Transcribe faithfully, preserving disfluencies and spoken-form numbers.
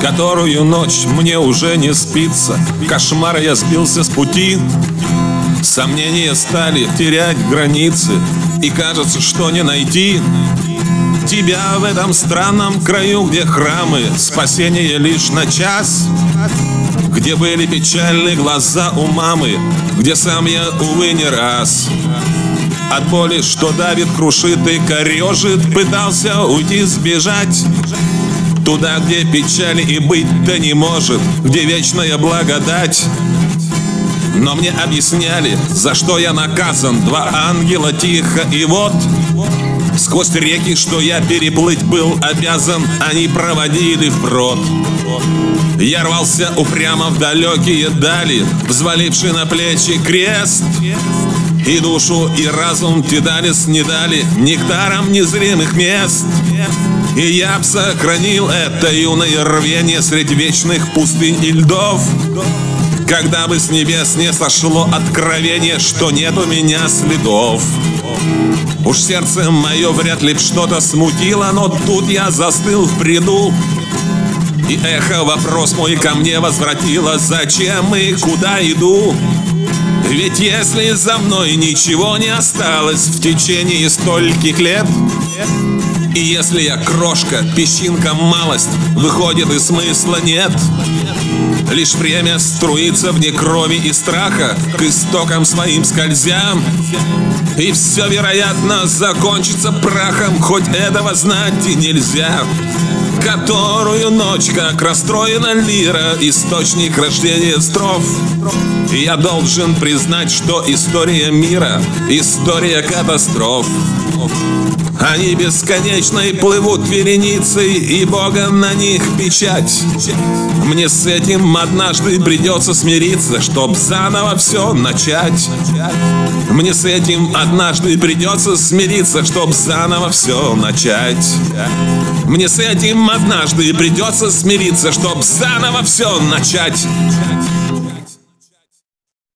Которую ночь мне уже не спится. Кошмар, я сбился с пути. Сомнения стали терять границы, и кажется, что не найти тебя в этом странном краю, где храмы спасения лишь на час, где были печальные глаза у мамы, где сам я, увы, не раз от боли, что давит, крушит и корежит, пытался уйти, сбежать туда, где печали и быть-то не может, где вечная благодать. Но мне объясняли, за что я наказан. Два ангела тихо, и вот сквозь реки, что я переплыть был обязан, они проводили вброд. Я рвался упрямо в далекие дали, взваливший на плечи крест. И душу, и разум те дали, снедали нектаром незримых мест. И я б сохранил это юное рвение среди вечных пустынь и льдов, когда бы с небес не сошло откровение, что нет у меня следов. Уж сердце мое вряд ли б что-то смутило, но тут я застыл в бреду, и эхо вопрос мой ко мне возвратило: зачем и куда иду? Ведь если за мной ничего не осталось в течение стольких лет, и если я крошка, песчинка, малость, выходит и смысла нет, лишь время струится вне крови и страха, к истокам своим скользя, и все, вероятно, закончится прахом, хоть этого знать и нельзя. Которую ночь, как расстроена лира, источник рождения строф. И я должен признать, что история мира — история катастроф. Они бесконечной плывут вереницей, и Бога на них печать. Мне с этим однажды придется смириться, чтоб заново все начать. Мне с этим однажды придется смириться, чтоб заново все начать. Мне с этим однажды придется смириться, чтоб заново все начать.